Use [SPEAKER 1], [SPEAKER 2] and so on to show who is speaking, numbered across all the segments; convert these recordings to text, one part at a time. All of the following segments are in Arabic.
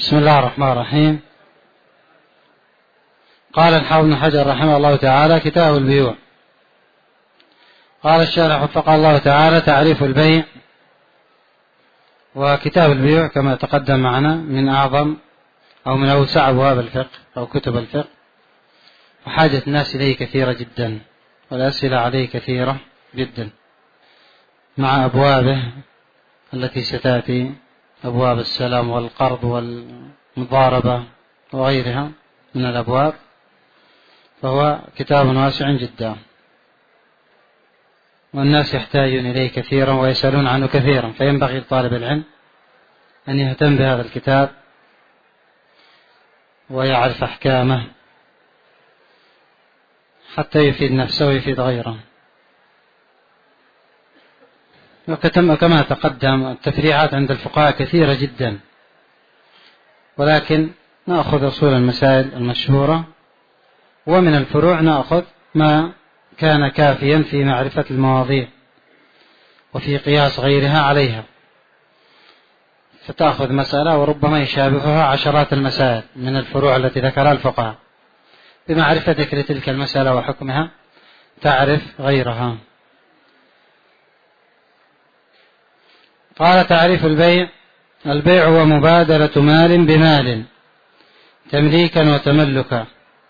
[SPEAKER 1] بسم الله الرحمن الرحيم. قال الحافظ بن حجر رحمه الله تعالى: كتاب البيوع. قال الشارح وفقه الله تعالى: تعريف البيع. وكتاب البيوع كما تقدم معنا من أعظم أو من أوسع أبواب الفقه أو كتب الفقه، وحاجة الناس إليه كثيرة جدا، والأسئلة عليه كثيرة جدا، مع أبوابه التي ستأتي: أبواب السلام والقرض والمضاربة وغيرها من الأبواب، فهو كتاب واسع جدا، والناس يحتاجون إليه كثيرا ويسألون عنه كثيرا، فينبغي لطالب العلم أن يهتم بهذا الكتاب ويعرف أحكامه حتى يفيد نفسه ويفيد غيره. وكما تقدم التفريعات عند الفقهاء كثيرة جدا، ولكن نأخذ أصول المسائل المشهورة، ومن الفروع نأخذ ما كان كافيا في معرفة المواضيع وفي قياس غيرها عليها، فتأخذ مسألة وربما يشابهها عشرات المسائل من الفروع التي ذكرها الفقهاء، بمعرفتك لتلك المسألة وحكمها تعرف غيرها. قال: تعريف البيع. البيع هو مبادلة مال بمال تمليكا وتملكا،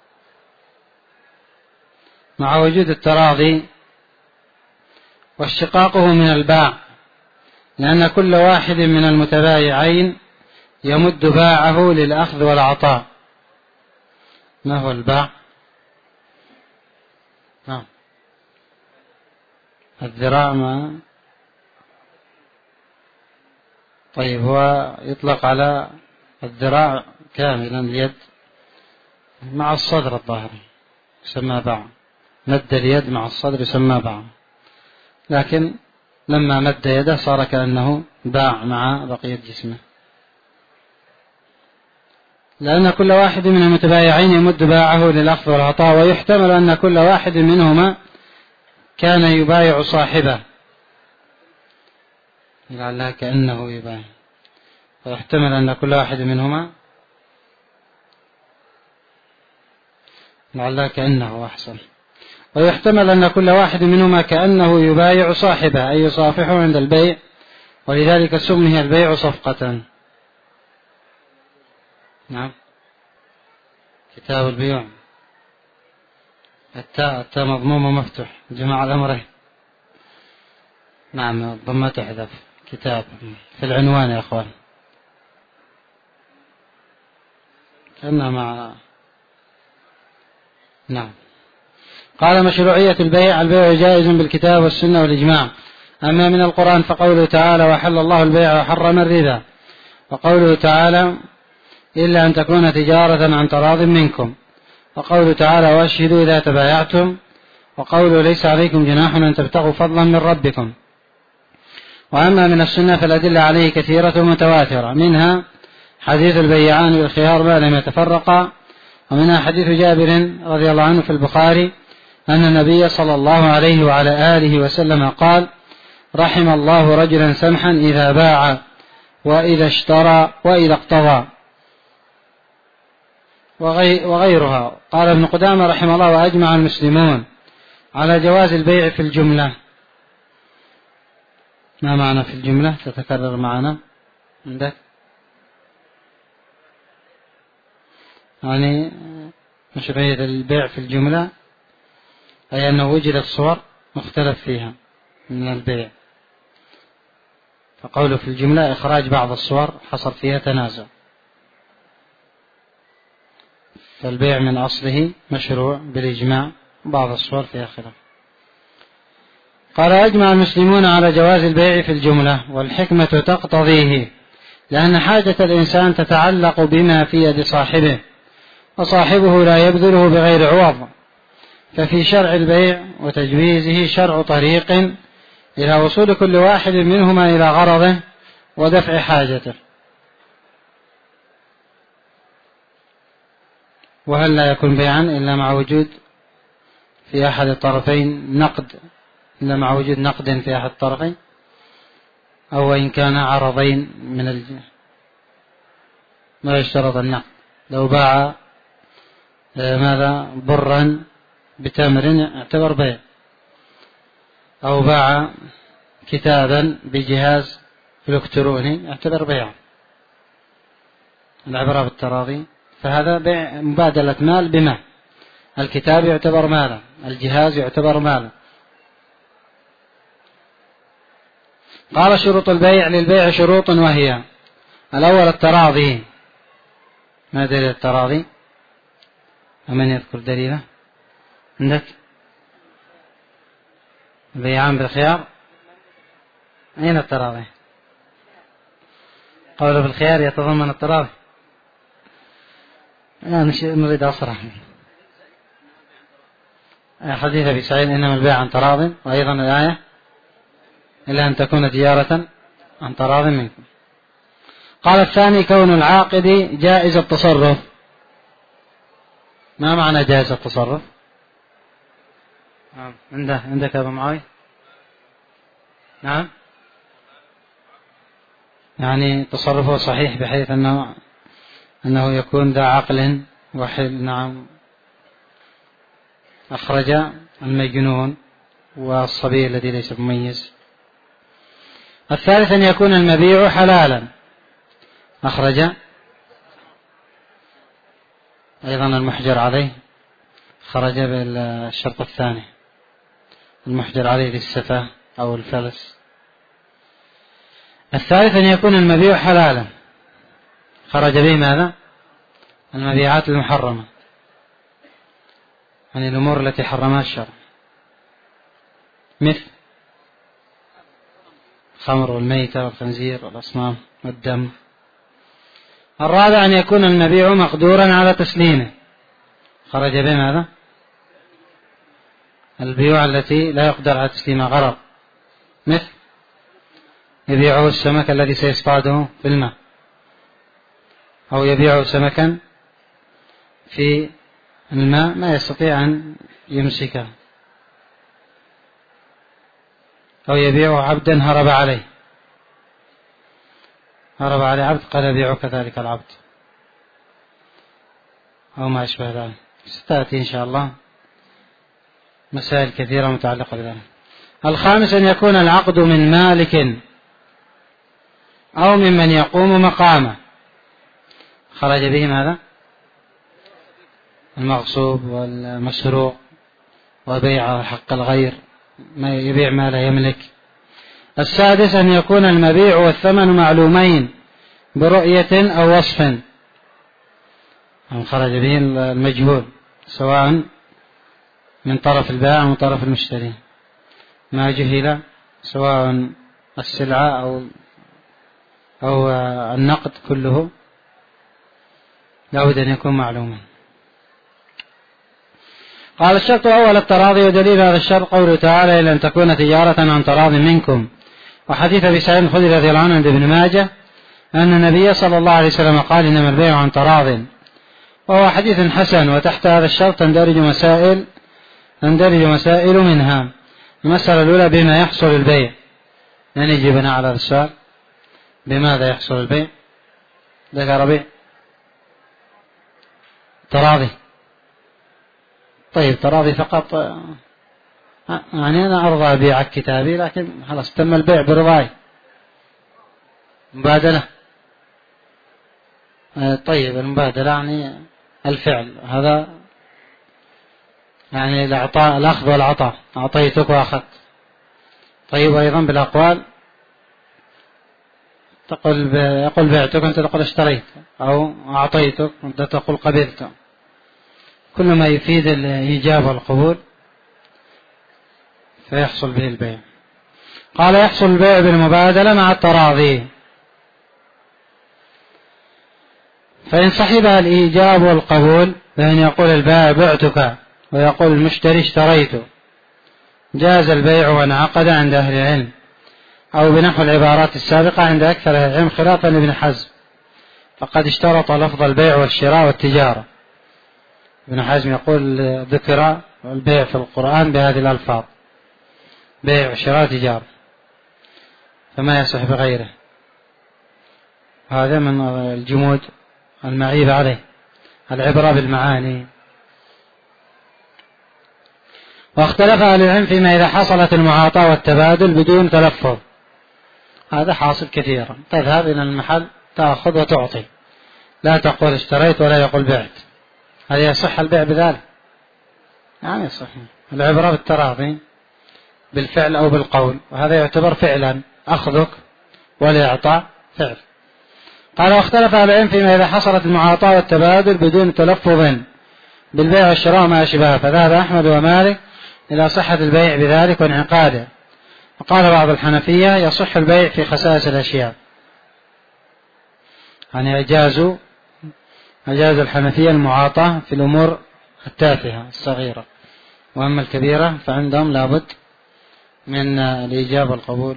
[SPEAKER 1] مع وجود التراضي، واشتقاقه من الباع، لأن كل واحد من المتبايعين يمد باعه للأخذ والعطاء. ما هو الباع؟ الذراع. ما طيب، هو يطلق على الذراع كاملا، اليد مع الصدر الظاهر يسمى باع، مد اليد مع الصدر يسمى باع، لكن لما مد يده صار كأنه باع مع بقية جسمه، لأن كل واحد من المتبايعين يمد باعه للأخذ والعطاء، ويحتمل أن كل واحد منهما كان يبايع صاحبه، لعلها كأنه يبايع، ويحتمل أن كل واحد منهما لعلها كأنه أحسن، ويحتمل أن كل واحد منهما كأنه يبايع صاحبه، أي يصافحه عند البيع، ولذلك سمي البيع صفقة. نعم. كتاب البيوع، التاء مضموم ومفتوح، جماع الأمرين. نعم، الضمة تحذف. كتاب في العنوان يا أخوان، كأنها مع. نعم. قال: مشروعية البيع. البيع جائز بالكتاب والسنة والإجماع، أما من القرآن فقوله تعالى: وحل الله البيع وحرم الربا، وقوله تعالى: إلا أن تكون تجارة عن تراض منكم، وقوله تعالى: واشهدوا إذا تبايعتم، وقوله: ليس عليكم جناح أن تبتغوا فضلا من ربكم. وأما من السنة فالأدلة عليه كثيرة متواترة، منها حديث البيعان بالخيار ما لم يتفرقا، ومنها حديث جابر رضي الله عنه في البخاري أن النبي صلى الله عليه وعلى آله وسلم قال: رحم الله رجلا سمحا إذا باع وإذا اشترى وإذا اقتضى، وغيرها. قال ابن قدامة رحمه الله: وأجمع المسلمون على جواز البيع في الجملة. ما معنى في الجملة؟ تتكرر معنا عندك؟ يعني مشروعية البيع في الجملة أي أنه وجدت صور مختلف فيها من البيع، فقوله في الجملة إخراج بعض الصور حصل فيها تنازع، فالبيع من أصله مشروع بالإجماع، بعض الصور فيها خلاف. قال: أجمع المسلمون على جواز البيع في الجملة، والحكمة تقتضيه، لأن حاجة الإنسان تتعلق بما في يد صاحبه، وصاحبه لا يبذله بغير عوض، ففي شرع البيع وتجويزه شرع طريق إلى وصول كل واحد منهما إلى غرضه ودفع حاجته. وهل لا يكون بيعا إلا مع وجود في أحد الطرفين نقد، إلا مع وجود نقد في أحد الطرفين، أو إن كان عرضين من ما يشترط النقد. لو باع ماذا برا بتمر اعتبر بيع، أو باع كتابا بجهاز إلكتروني اعتبر بيع. العبرة بالتراضي، فهذا بيع مبادلة مال بمال. الكتاب يعتبر مالا، الجهاز يعتبر مالا. قال شروط البيع: للبيع شروط وهي: الأول التراضي. ما دليل التراضي؟ ومن يذكر دليله عندك؟ البيعان بالخيار. أين التراضي؟ قوله بالخيار يتضمن التراضي. نريد أصرح حديث أبي سعيد: إنما البيع عن تراض، وأيضا الآية: إلا أن تكون تجارة عن تراض منكم. قال الثاني: كون العاقد جائز التصرف. ما معنى جائز التصرف؟ عندك أبو معاوية؟ نعم، يعني تصرفه صحيح بحيث أنه يكون ذا عقل وحل. نعم، أخرج المجنون والصبي الذي ليس مميز. الثالث أن يكون المبيع حلالا. أخرج أيضا المحجر عليه، خرج بالشرط الثاني، المحجر عليه للسفة أو الفلس. الثالث أن يكون المبيع حلالا، خرج به ماذا؟ المبيعات المحرمة، يعني الأمور التي حرمها الشرع، مثل الخمر والميتة والخنزير والأصنام والدم. الرابع أن يكون المبيع مقدورا على تسليمه، خرج به ماذا؟ البيوع التي لا يقدر على تسليمها غرض، مثل يبيعه السمك الذي سيصطاده في الماء، أو يبيعه سمكا في الماء ما يستطيع أن يمسكه، أو يبيعه عبدا هرب عليه عبد قال يبيعك ذلك العبد، أو ما أشبه ذلك. ستأتي إن شاء الله مسائل كثيرة متعلقة بذلك. الخامس أن يكون العقد من مالك أو ممن يقوم مقامه، خرج به ماذا؟ المغصوب والمسروق وبيع حق الغير، ما يبيع ما لا يملك. السادس أن يكون المبيع والثمن معلومين برؤية أو وصف، خرج به المجهول سواء من طرف البائع أو من طرف المشتري، ما جهل سواء السلعة أو النقد كله لا بد أن يكون معلوما. قال الشرط الأول التراضي، ودليل هذا الشرط قوله تعالى: إلا أن تكون تجارة عن تراض منكم. وحديث أبي سعيد الخدري رضي الله عنه عند ابن ماجه أن النبي صلى الله عليه وسلم قال: إنما البيع عن تراض، وهو حديث حسن. وتحت هذا الشرط تندرج مسائل منها: المسألة الأولى بما يحصل البيع. لن يجيبنا على هذا السؤال: بماذا يحصل البيع؟ ذكر بيع تراضي. طيب تراضي فقط، يعني أنا أرضى أبيعك كتابي لكن خلاص تم البيع برضاي، مبادلة. طيب المبادلة يعني الفعل، هذا يعني الإعطاء، الأخذ والعطاء، أعطيتك وأخذت. طيب أيضا بالأقوال، يقول بعتك أنت تقول اشتريت، أو أعطيتك أنت تقول قبلت، كل ما يفيد الإيجاب والقبول فيحصل به البيع. قال: يحصل البيع بالمبادلة مع التراضي، فإن صحبها الإيجاب والقبول، فإن يقول البائع بعتك ويقول المشتري اشتريت، جاز البيع وانعقد عند أهل العلم، أو بنحو العبارات السابقة عند أكثر أهل العلم، خلافا لابن حزم، فقد اشترط لفظ البيع والشراء والتجارة. ابن حزم يقول ذكر البيع في القرآن بهذه الألفاظ: بيع وشراء تجارة، فما يصح بغيره. هذا من الجمود المعيب عليه، العبرة بالمعاني. واختلف أهل العلم فيما إذا حصلت المعاطاة والتبادل بدون تلفظ، هذا حاصل كثيرا، تذهب إلى المحل تأخذ وتعطي، لا تقول اشتريت ولا يقول بعت، هل يصح البيع بذلك؟ يعني يصح، العبرة بالتراضي بالفعل أو بالقول، وهذا يعتبر فعلا، أخذك والإعطاء فعل. قال واختلف أهل العلم فيما إذا حصلت المعاطاة والتبادل بدون تلفظ بالبيع والشراء ما أشبهه، فذهب أحمد ومالك إلى صحة البيع بذلك وانعقاده. وقال بعض الحنفية يصح البيع في خسائس الأشياء، يعني أجاز الحنفية المعاطاة في الأمور التافهة الصغيرة، وأما الكبيرة فعندهم لابد من الإيجاب والقبول.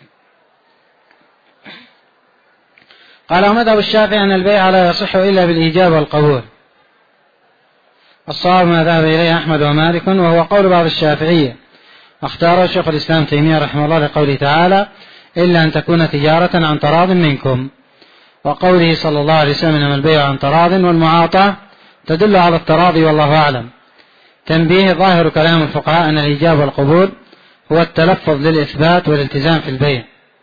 [SPEAKER 1] قال ومذهب الشافعي أن البيع لا يصح إلا بالإيجاب والقبول، الصواب ما ذهب إليه أحمد ومالك وهو قول بعض الشافعية، اختاره شيخ الإسلام تيمية رحمه الله لقوله تعالى إلا أن تكون تجارة عن تراض منكم، وقوله صلى الله عليه وسلم إنما البيع عن تراض، والمعاطاة تدل على التراضي والله أعلم. تنبيه ظاهر كلام الفقهاء أن الإيجاب والقبول هو التلفظ للإثبات والالتزام في البيع،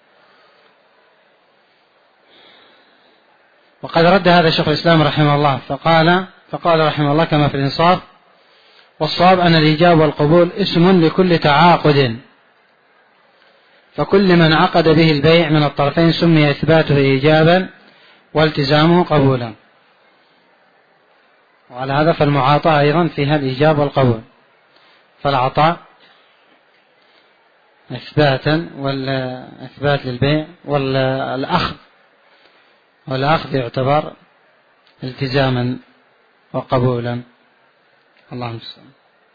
[SPEAKER 1] وقد رد هذا شيخ الإسلام رحمه الله فقال رحمه الله كما في الإنصاف والصواب أن الإيجاب والقبول اسم لكل تعاقد، فكل من عقد به البيع من الطرفين سمي إثباته إيجابا والتزامه قبولا، وعلى هذا فالمعاطاة أيضا فيها الإيجاب والقبول، فالعطاء إثباتا والإثبات للبيع، والأخذ يعتبر التزاما وقبولا. اللهم المستعان.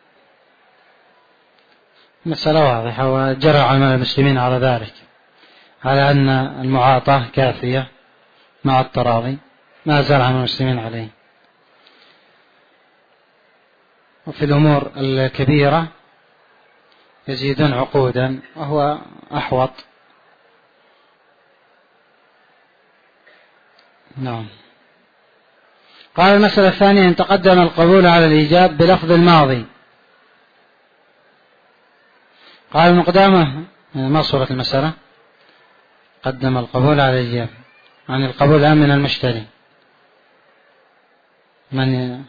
[SPEAKER 1] مسألة واضحة، وجرى علماء المسلمين على ذلك، على أن المعاطاة كافية مع التراضي، ما زال علماء المسلمين عليه. وفي الأمور الكبيرة يزيدون عقودا وهو أحوط. نعم. قال المسألة الثانية أن تقدم القبول على الإيجاب بلفظ الماضي. قال ابن قدامة ما صورة المسألة؟ قدم القبول على الإيجاب، يعني القبول الآن من المشتري، من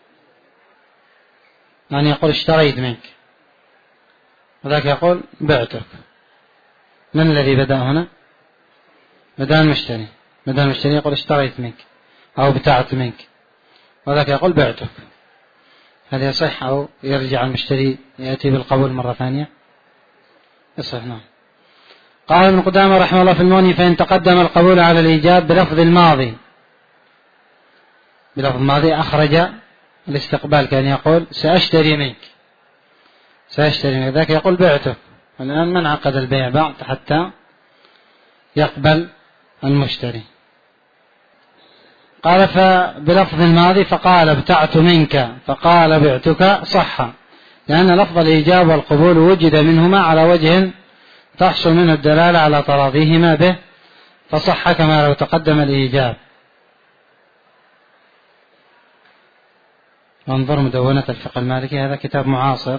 [SPEAKER 1] يقول اشتريت منك، وذاك يقول بعتك. من الذي بدأ هنا؟ بدأ المشتري يقول اشتريت منك أو ابتعت منك، وذاك يقول بعتك. هل يصح أو يرجع المشتري يأتي بالقبول مرة ثانية؟ يصح. نعم. قال ابن قدامة رحمه الله في المغني فإن تقدم القبول على الإيجاب بلفظ الماضي، أخرج الاستقبال، كان يقول سأشتري منك، ذاك يقول بعتك. الآن من عقد البيع بعد حتى يقبل المشتري. قال فبلفظ الماضي فقال ابتعت منك فقال بعتك صح، لأن لفظ الإيجاب والقبول وجد منهما على وجه تحصل منه الدلالة على تراضيهما به، فصح كما لو تقدم الإيجاب. وانظر مدونة الفقه المالكي، هذا كتاب معاصر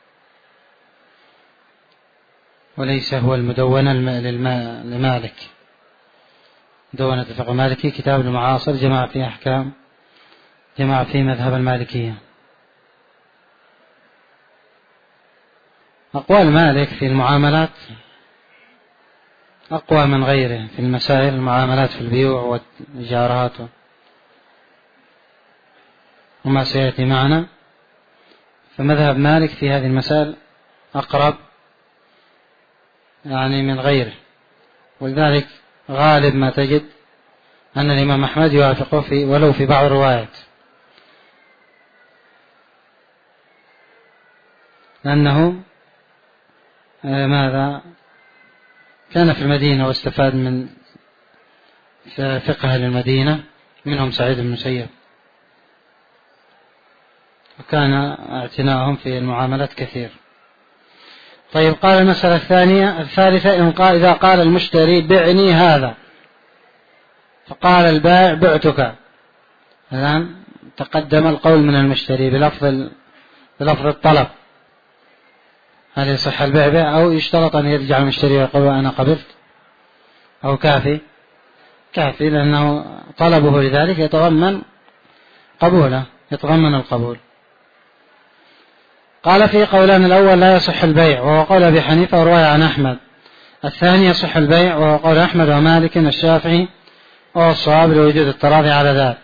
[SPEAKER 1] وليس هو المدونة لمالك. مدونة الفقه المالكي كتاب المعاصر، جمع فيه أحكام، جمع فيه مذهب المالكية. أقوال مالك في المعاملات أقوى من غيره في المسائل، المعاملات في البيوع والإيجارات وما سيأتي معنا، فمذهب مالك في هذه المسائل أقرب يعني من غيره، ولذلك غالب ما تجد أن الإمام أحمد يوافقه في ولو في بعض الروايات، لأنه ماذا كان في المدينة واستفاد من فقه المدينة، منهم سعيد بن المسيب، وكان اعتناءهم في المعاملات كثير. طيب. قال المسألة الثالثة إذا قال المشتري بعني هذا، فقال البائع بعتك، الآن تقدم القول من المشتري بلفظ الطلب، هل يصح البيع به أو يشترط أن يرجع المشتري ويقول أنا قبلت، أو كافي لأنه طلبه لذلك يتضمن القبول. قال في قولان: الأول لا يصح البيع وهو قول أبي حنيفة ورواية عن أحمد، الثاني يصح البيع وهو قول أحمد ومالك والشافعي، وهو الصواب لوجود التراضي على ذلك.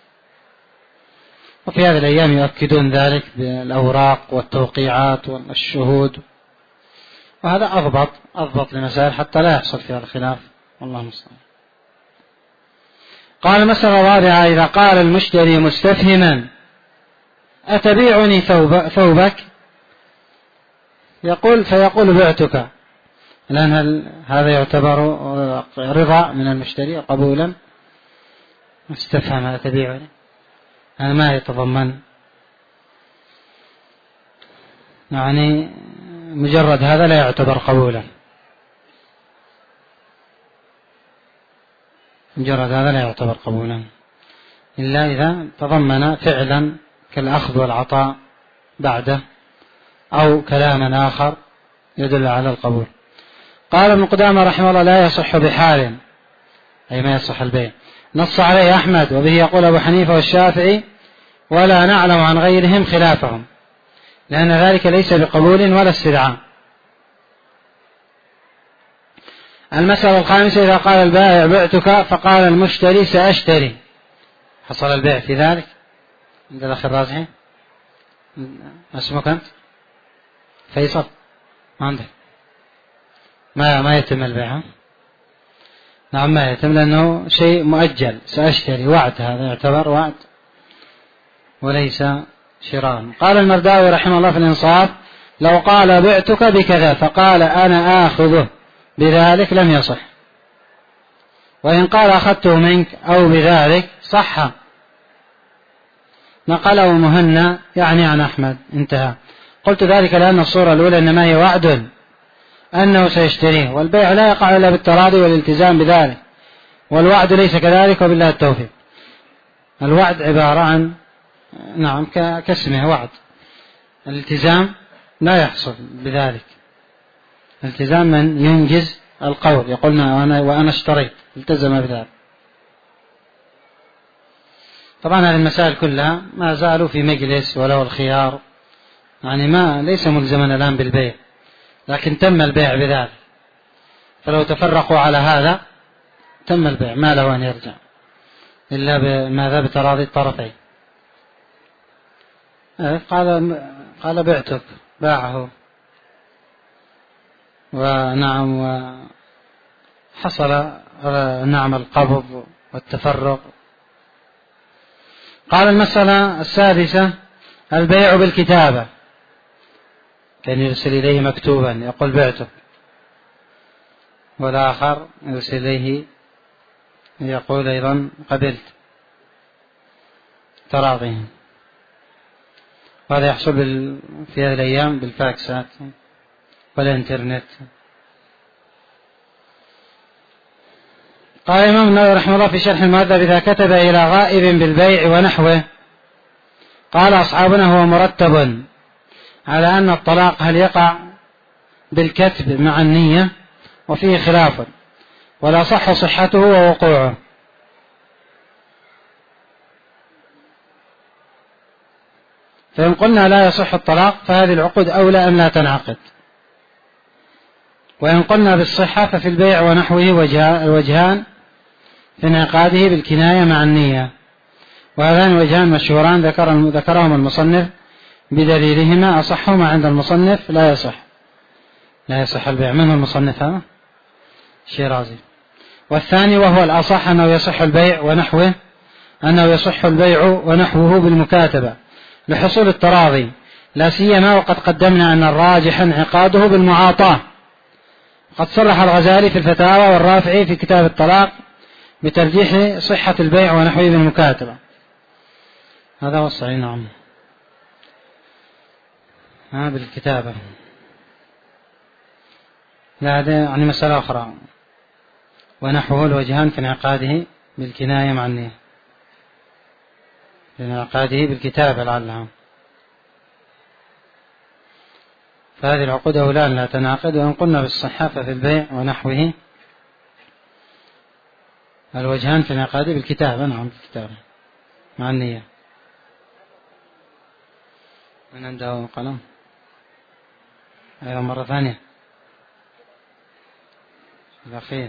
[SPEAKER 1] وفي هذه الأيام يؤكدون ذلك بالأوراق والتوقيعات والشهود، وهذا أضبط لمسائل حتى لا يحصل فيها الخلاف، والله المستعان. قال: المسألة الرابعة: إذا قال المشتري مستفهما أتبيعني ثوبك؟ فيقول بعتك. الآن هل هذا يعتبر رضا من المشتري قبولا؟ استفهم أتبيعني، هذا ما يتضمن، يعني مجرد هذا لا يعتبر قبولا، إلا إذا تضمن فعلا كالأخذ والعطاء بعده أو كلاما آخر يدل على القبول. قال ابن قدامة رحمه الله: لا يصح بحال، أي ما يصح البيع. نص عليه أحمد، وبه يقول أبو حنيفة والشافعي، ولا نعلم عن غيرهم خلافهم، لأن ذلك ليس بقبول ولا استدعاء. المسألة الخامسة: إذا قال البائع بعتك فقال المشتري سأشتري، حصل البيع في ذلك عند الأخ الرازحي؟ اسمك أنت؟ فيصل؟ ما عندك؟ ما يتم البيع؟ نعم ما يتم، لأنه شيء مؤجل، سأشتري وعد، هذا يعتبر وعد وليس شراء. قال المرداوي رحمه الله في الإنصاف: لو قال بعتك بكذا فقال أنا آخذه بذلك لم يصح، وإن قال أخذته منك أو بذلك صح. نقله مهنا يعني عن أحمد، انتهى. قلت ذلك لأن الصورة الأولى إنما هي وعد أنه سيشتريه، والبيع لا يقع إلا بالتراضي والالتزام بذلك، والوعد ليس كذلك، وبالله التوفيق. الوعد عبارة عن كاسمه وعد، الالتزام لا يحصل بذلك. الالتزام من ينجز القول، يقولنا وأنا اشتريت، التزم بذلك. طبعا هذه المسائل كلها ما زالوا في مجلس وله الخيار، يعني ليس ملزما الآن بالبيع، لكن تم البيع بذلك، فلو تفرقوا على هذا تم البيع، ما له أن يرجع إلا بتراضي الطرفين. قال بعتك، باعه، ونعم، وحصل القبض والتفرق. قال المسألة السادسة: البيع بالكتابة، كان يرسل إليه مكتوبا يقول بعتك، والآخر يرسل إليه يقول أيضا قبلت، تراضيهم. وهذا يحصل في هذه الأيام بالفاكسات والإنترنت. قال الإمام النووي رحمه الله في شرح المهذب: إذا كتب إلى غائب بالبيع ونحوه، قال أصحابنا هو مرتب على أن الطلاق هل يقع بالكتب مع النية، وفيه خلاف، ولا صح صحته ووقوعه. فإن قلنا لا يصح الطلاق فهذه العقود أولى أن لا تنعقد، وإن قلنا بالصحة ففي البيع ونحوه وجهان في انعقاده بالكناية مع النية، وهذان وجهان مشهوران ذكرهم المصنف بدليلهما. أصحهما عند المصنف لا يصح البيع. منه المصنف؟ هذا شيرازي. والثاني وهو الأصح أنه يصح البيع ونحوه بالمكاتبة لحصول التراضي، لا سيما وقد قدمنا أن الراجح انعقاده بالمعاطاة. قد صرح الغزالي في الفتاوى والرافعي في كتاب الطلاق بترجيح صحة البيع ونحوه بالمكاتبة. هذا هو الصحيح. نعم، بالكتابة. لا، هذا يعني مسألة أخرى. ونحوه الوجهان في انعقاده بالكناية مع النية. لانعقاده بالكتابة لعلها. فهذه العقود أولان لا تنعقد. وإن قلنا بالصحافة في البيع ونحوه الوجهان في انعقاده بالكتابة. نعم بالكتابة مع النية. من عنده قلم أيضا مرة ثانية الأخير.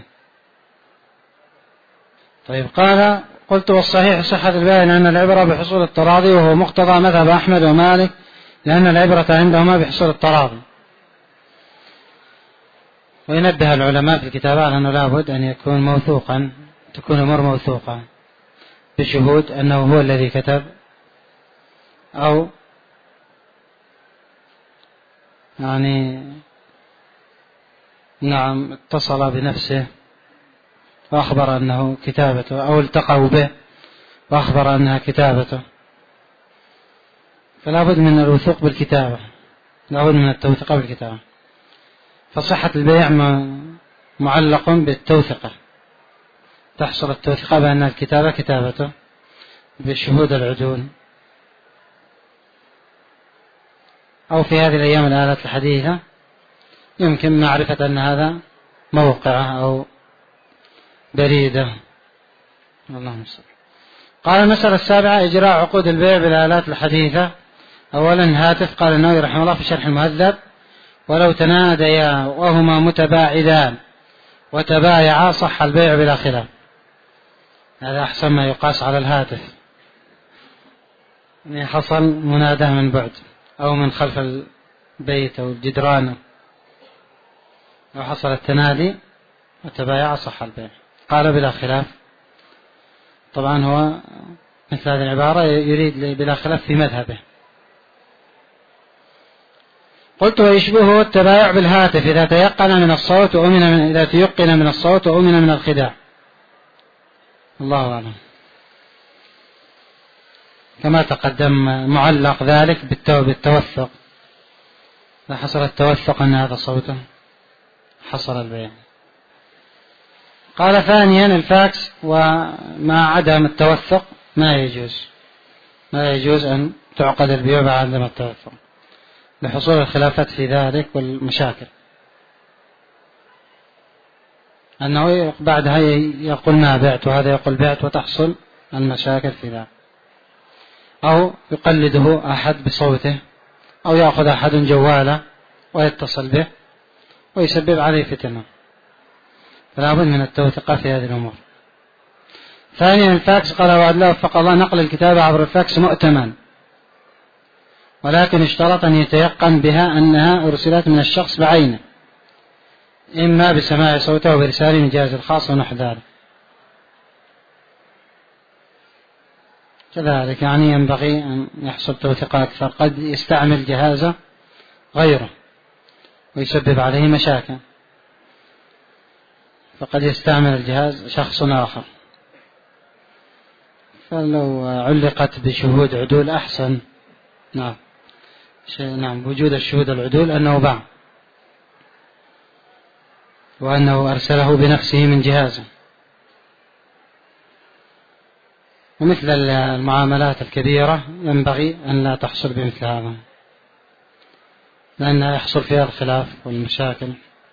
[SPEAKER 1] طيب قال قلت والصحيح صحة البيع لأن العبرة بحصول التراضي وهو مقتضى مذهب أحمد ومالك لأن العبرة عندهما بحصول التراضي. وينبه العلماء في الكتابة على أنه لابد أن يكون موثوقا، تكون الأمور موثوقة بشهود أنه هو الذي كتب أو نعم اتصل بنفسه وأخبر أنه كتابته أو التقوا به وأخبر أنها كتابته. فلا بد من الوثوق بالكتابة، لا بد من التوثيق بالكتابة. فصحة البيع معلق بالتوثقة، تحصل التوثيقة بأن الكتابة كتابته بشهود العدول. أو في هذه الأيام الآلات الحديثة يمكن معرفة أن هذا موقعة أو بريدة. اللهم صل. قال المسألة السابعة إجراء عقود البيع بالآلات الحديثة. أولا الهاتف. قال النووي رحمه الله في شرح المهذب ولو تناديا وهما متباعدان وتبايعا صح البيع بلا خلاف. هذا أحسن ما يقاس على الهاتف، يعني حصل مناداه من بعد أو من خلف البيت أو الجدران، لو حصل التنادي وتبايعا صح البيع. قال بلا خلاف. طبعا هو مثل هذه العبارة يريد بلا خلاف في مذهبه. قلت ويشبهه التبايع بالهاتف إذا تيقن من الصوت إذا تيقن من الصوت وأمن من الخداع. الله أعلم. كما تقدم معلق ذلك بالتوثق، إذا حصل التوثق أن هذا صوته حصل البيع. قال ثانيا الفاكس ومع عدم التوثق ما يجوز أن تعقد البيع بعد عدم التوثق لحصول الخلافات في ذلك والمشاكل، أنه بعدها يقول ما بعت وهذا يقول بعت وتحصل المشاكل في ذلك. أو يقلده أحد بصوته أو يأخذ أحد جواله ويتصل به ويسبب عليه فتنة، فلا بد من التوثيق في هذه الأمور. ثانيا الفاكس. قال وعد الله وفق الله نقل الكتابة عبر الفاكس مؤتمن، ولكن اشترط أن يتيقن بها أنها أرسلت من الشخص بعينه، إما بسماع صوته أو برسالة من جهاز الخاص ونحو ذلك. كذلك يعني ينبغي أن يحصل توثيق أكثر، قد يستعمل جهازه غيره ويسبب عليه مشاكل، فقد يستعمل الجهاز شخص آخر، فلو علقت بشهود عدول أحسن. نعم وجود الشهود العدول أنه باع وأنه أرسله بنفسه من جهازه. ومثل المعاملات الكبيرة ينبغي أن لا تحصل بمثل هذا، لأنها يحصل فيها الخلاف والمشاكل.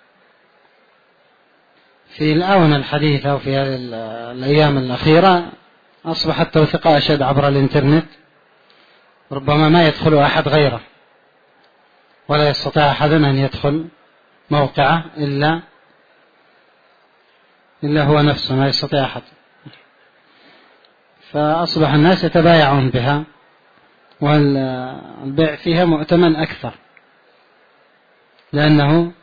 [SPEAKER 1] في الآونة الحديثة وفي هذه الأيام الأخيرة أصبح التوثيق أشد عبر الإنترنت، ربما ما يدخل أحد غيره ولا يستطيع أحد أن يدخل موقعه إلا هو نفسه، ما يستطيع أحد. فأصبح الناس يتبايعون بها والبيع فيها مؤتمن أكثر، لأن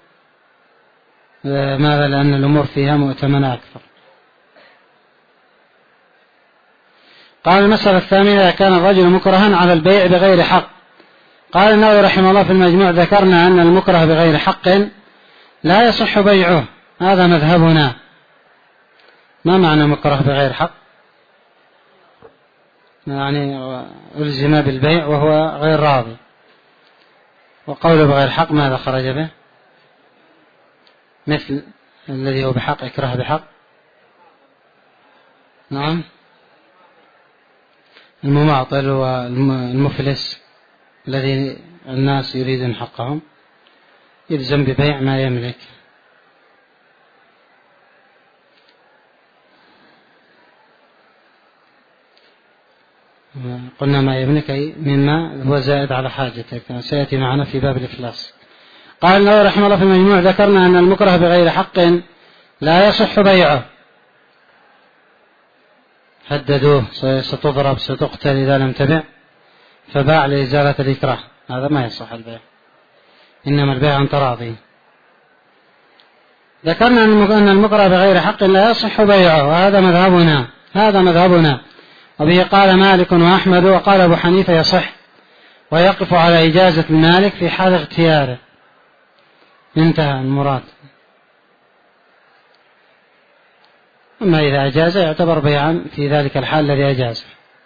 [SPEAKER 1] الأمور فيها مؤتمنة أكثر. قال المسألة الثامنة إذا كان الرجل مكرها على البيع بغير حق. قال النووي رحمه الله في المجموع ذكرنا أن المكره بغير حق لا يصح بيعه، هذا مذهبنا. ما معنى مكره بغير حق؟ يعني ألزم بالبيع وهو غير راضي، وقوله بغير حق ماذا خرج به؟ مثل الذي هو بحق إكراه بحق. نعم المماطل والمفلس الذي الناس يريدون حقهم يلزم ببيع ما يملك. قلنا ما يملك أي مما هو زائد على حاجته، سيأتي معنا في باب الإفلاس. قال النووي رحمه الله في المجموع: ذكرنا أن المكره بغير حق لا يصح بيعه، هددوه ستضرب ستقتل إذا لم تبع، فباع لإزالة الإكراه، هذا ما يصح البيع، إنما البيع عن تراضي. ذكرنا أن المكره بغير حق لا يصح بيعه، وهذا مذهبنا، وبه قال مالك وأحمد، وقال أبو حنيفة يصح، ويقف على إجازة مالك في حال اختياره. انتهى المراد. أما إذا أجاز يعتبر بيعا في ذلك الحال الذي أجازه،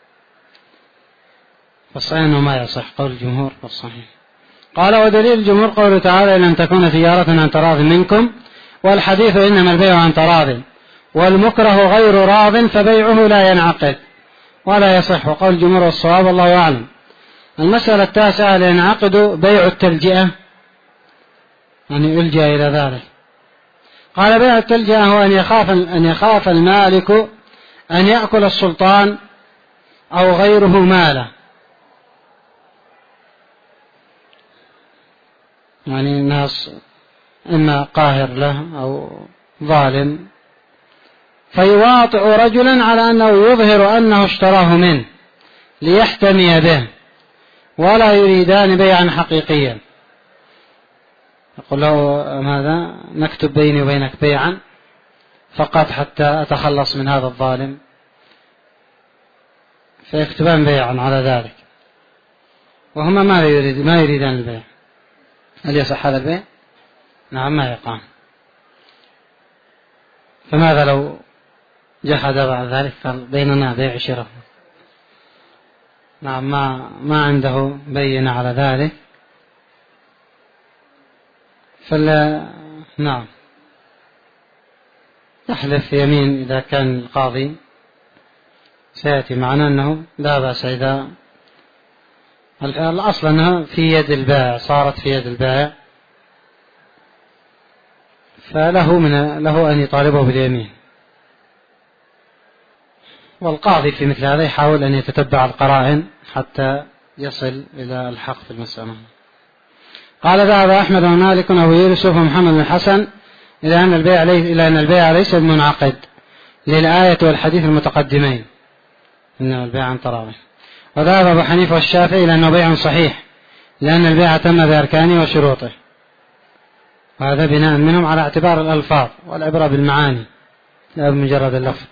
[SPEAKER 1] فالصحيح أنه ما يصح، قول الجمهور والصحيح. قال: ودليل الجمهور قوله تعالى: إن تكون تجارة عن تراض منكم، والحديث إنما البيع عن تراض، والمكره غير راض فبيعه لا ينعقد ولا يصح، وقول الجمهور والصواب والله أعلم. المسألة التاسعة: هل ينعقد بيع التلجئة؟ يعني يلجأ إلى ذلك. قال: بيع التلجئة هو أن يخاف المالك أن يأكل السلطان أو غيره ماله، يعني الناس إما قاهر له أو ظالم، فيواطئ رجلا على أنه يظهر أنه اشتراه منه ليحتمي به، ولا يريدان بيعا حقيقيا. يقول له: ماذا نكتب بيني وبينك بيعا فقط حتى أتخلص من هذا الظالم، فيكتبان بيعا على ذلك، وهما ما يريدان البيع. هل يصح هذا البيع؟ نعم، ما يقام. فماذا لو جحد بعد ذلك قال: بيننا بيع شراء؟ نعم، ما عنده بينة على ذلك، نعم يحلف يمين إذا كان القاضي، سيأتي معنا أنه لا بأس إذا الأصل أنها في يد البائع، صارت في يد البائع، فله أن يطالبه باليمين. والقاضي في مثل هذا يحاول أن يتتبع القرائن حتى يصل إلى الحق في المسألة. قال: ذهب أحمد ومالك وأبو يوسف ومحمد بن الحسن إلى أن البيع ليس منعقد للآية والحديث المتقدمين، إنما البيع عن تراضي. وذهب أبو حنيفة والشافعي إلى أنه بيع صحيح، لأن البيع تم بأركانه وشروطه، وهذا بناء منهم على اعتبار الألفاظ والعبرة بالمعاني لا بمجرد اللفظ.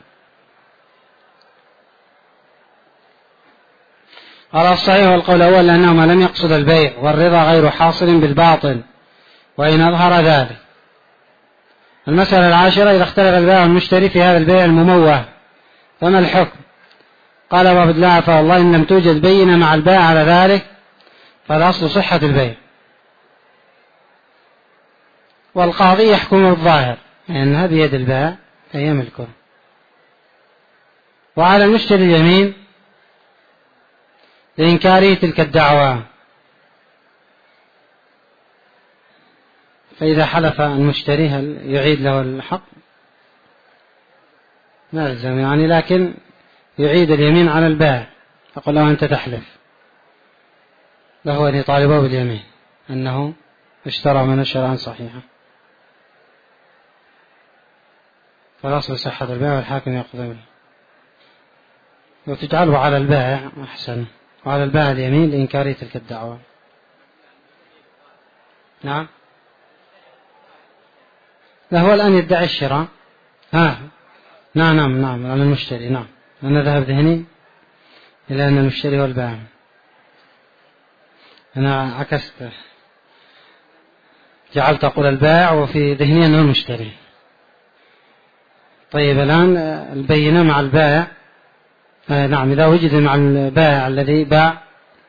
[SPEAKER 1] قال: الصحيح والقول الأول لأنهما لم يقصد البيع، والرضا غير حاصل بالباطل وإن أظهر ذلك. المسألة العاشرة: إذا اختلف البائع والمشتري في هذا البيع المموه فما الحكم؟ قال أبو عبد الله: فوالله إن لم توجد بينة مع البائع على ذلك فالأصل صحة البيع، والقاضي يحكم بالظاهر لأنها بيد البائع فهي ملكه، وعلى المشتري اليمين لإنكاره تلك الدعوة، فإذا حلف المشتري هل يعيد له الحق؟ ما يلزم يعني، لكن يعيد اليمين على البائع، يقول له: أنت تحلف، له أن يطالبه باليمين أنه اشترى من شراء صحيحا، فالأصل صحة البيع والحاكم يقضي به، وتجعله على البائع أحسن، وعلى البائع اليمين لإنكار تلك الدعوة. نعم، له الآن يدعي الشراء. نعم على المشتري. نعم، أنا ذهب ذهني إلى أن المشتري هو البائع، أنا عكست، جعلت أقول البائع وفي ذهني أنه المشتري. طيب، الآن البينة مع البائع. نعم، إذا وجد مع البائع الذي باع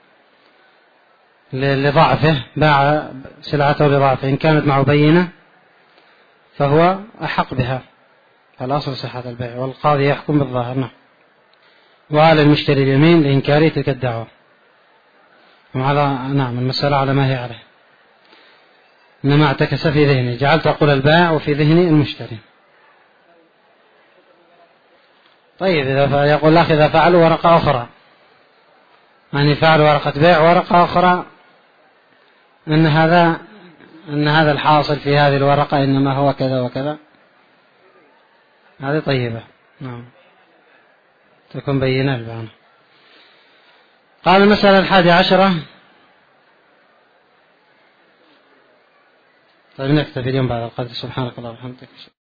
[SPEAKER 1] لضعفه، باع سلعته لضعفه، إن كانت معه بينة فهو أحق بها، الأصل صحة البيع، والقاضي يحكم بالظاهر. نعم. وعلى المشتري اليمين لإنكار تلك الدعوة. نعم المسألة على ما هي عليه، إنما اعتكس في ذهني، جعلت أقول البائع وفي ذهني المشتري. طيب يقول الأخ إذا فعلوا ورقة أخرى، يعني فعلوا ورقة بيع ورقة أخرى، أن هذا الحاصل في هذه الورقة إنما هو كذا وكذا، هذه طيبة. نعم تكون بينة البيان. قال المسألة 11. طيب نكتفي اليوم بعد القدر. سبحانك اللهم وبحمدك.